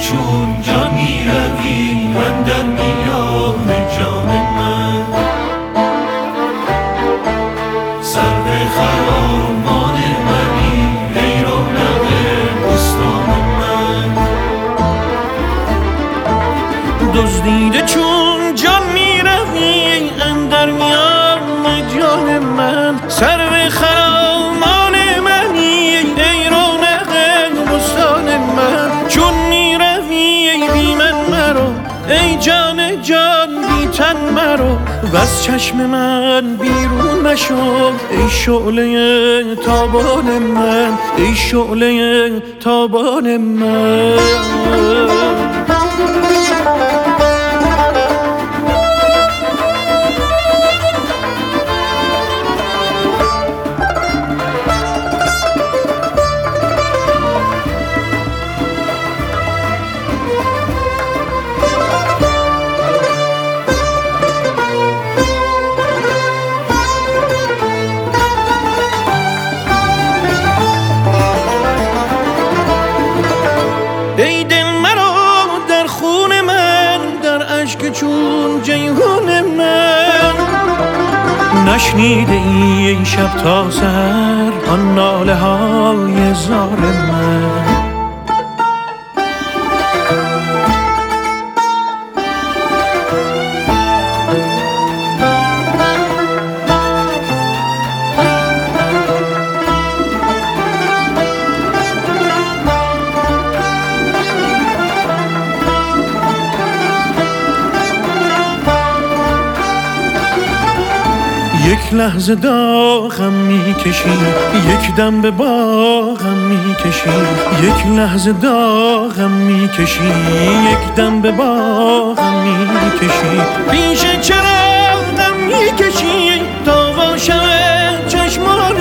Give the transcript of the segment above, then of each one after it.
چون جان می روی اندر میان جان من، سرو خرامان منی ای رونق بستان من. دزدیده چون جان می روی اندر میان جان من، سرو خرامان منی ای رونق بستان من. چون می روی بی من مرو ای جان جان بی تن مرو، وز چشم من بیرون نشو ای شعله تابان من، ای شعله تابان من. ای دل مرا در خون من، در اشک چون جیحون من، نشنیده ای شب تا سحر آن ناله های زار من. یک لحظه داغم میکشی، یک دم به باغم میکشی، یک لحظه داغم میکشی، یک دم به باغم میکشی، پیش چراغم میکشی تا باشم چشمان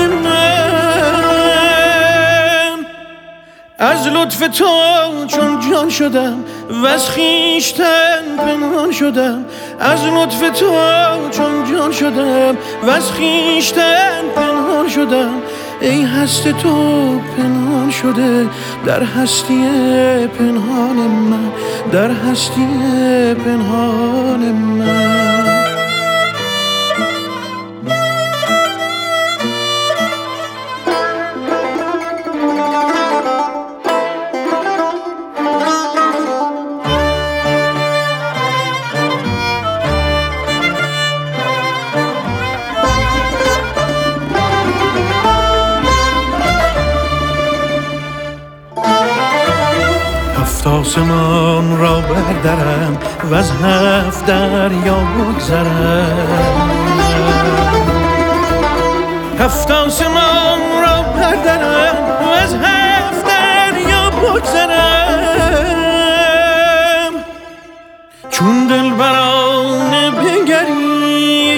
من. از لطف تو چون جان شدم وز خویشتن پنهان شدم، از لطف تو چون جان شدم وز خویشتن پنهان شدم. ای هست تو پنهان شده در هستی پنهان من، در هستی پنهان من. هفت آسمان را بردرم وز هفت دریا بگذرم، هفت آسمان را بردرم وز هفت دریا بگذرم. چون دلبرانه بنگری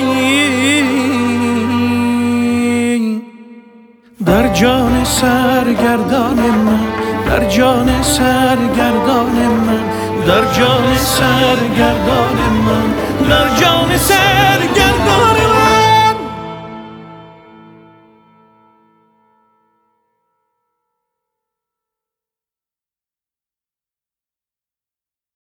در جان سرگردان من، در جان سرگردان من، در جان سرگردان من.